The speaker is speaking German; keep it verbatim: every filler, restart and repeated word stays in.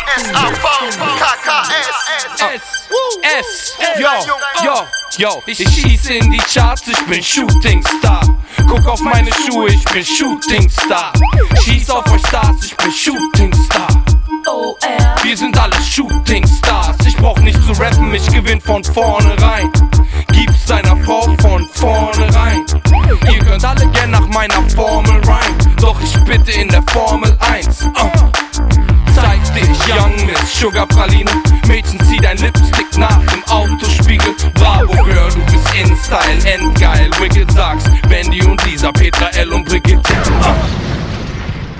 S A V K K S S, S, yo, yo, yo, ich schieße in die Charts, ich bin Shootingstar. Guck auf meine Schuhe, ich bin Shootingstar. Schieß auf euch Stars, ich bin Shootingstar. Wir sind alles Shootingstars. Ich brauch nicht zu rappen, ich gewinn von vornherein. Gib's deiner Frau von vornherein. Ihr könnt alle gern nach meiner Formel rein, doch ich bitte in der Formel eins. uh. Zeig dich, Young Miss Sugar Praline. Mädchen, zieh dein Lipstick nach dem Autospiegel. Bravo Girl, du bist in Style, endgeil. Wicked sag's, Bendy und Lisa, Petra L und